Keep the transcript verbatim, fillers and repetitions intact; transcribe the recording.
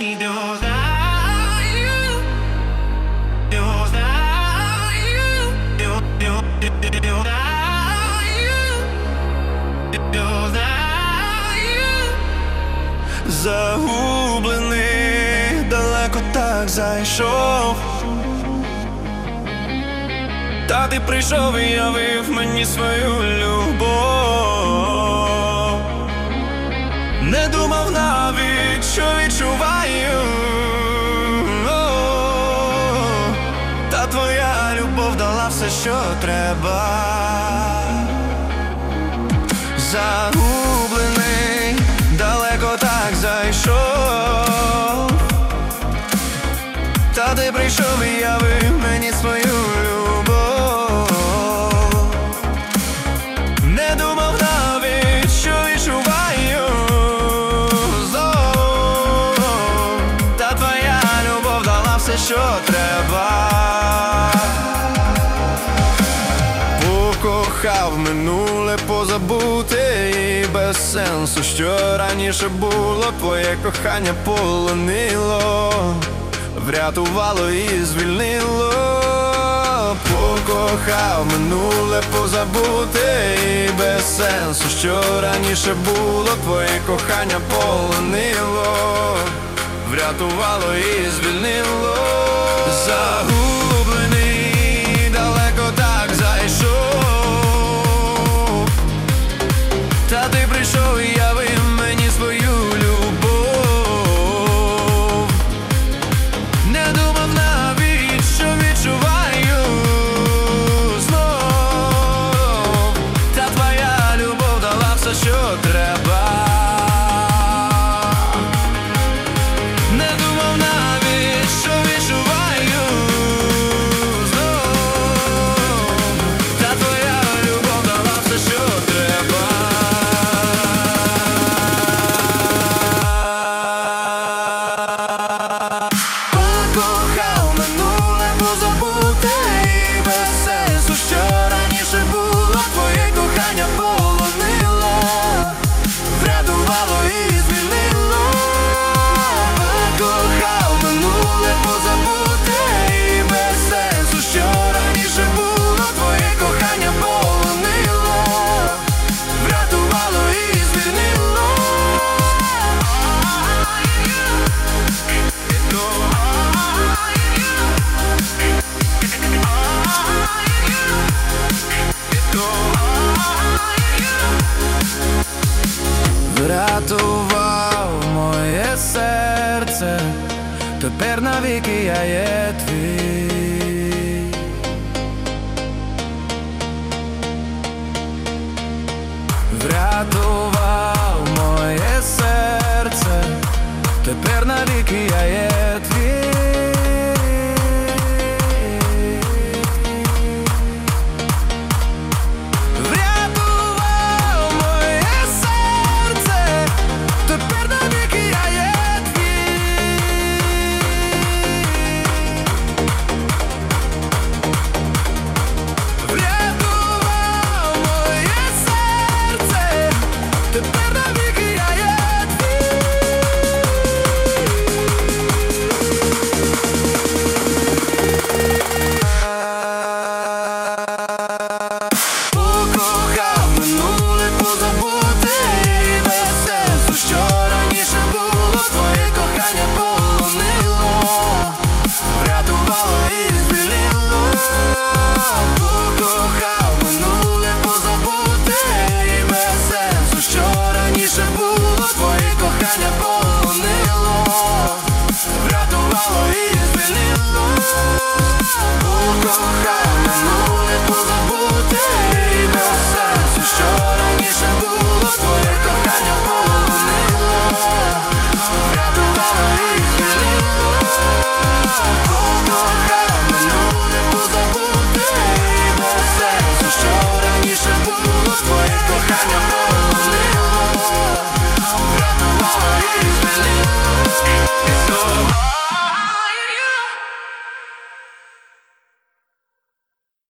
Загублений, далеко так зайшов, та ти прийшов і явив мені свою любов. Не думав навіть, що відчуваю, та твоя любов дала все, що треба. Загублений, далеко так зайшов, та ти прийшов і явив мені свою любов. Не думав навіть, що відчуваю знов, та твоя любов дала все, що треба. Покохав минуле позабути і без сенсу, що раніше було, твоє кохання полонило, врятувало і звільнило. Покохав минуле позабути і без сенсу, що раніше було, твоє кохання полонило, врятувало і звільнило. Загублений, далеко так зайшов, та ти прийшов і явив мені свою любов. Не думав навіть, що відчуваю знов, та твоя любов дала все, що треба. Не думав навіть, що відчуваю знов, та твоя любов дала все, що треба. Покохав минуле позабути і без сенсу, що раніше було, твоє кохання полонило, врятувало і звільнило. Покохав минуле позабути і без сенсу, що раніше було, твоє кохання полонило, врятувало і звільнило. Врятував моє серце, тепер навіки я є твій. Врятував моє серце, тепер навіки я є твій.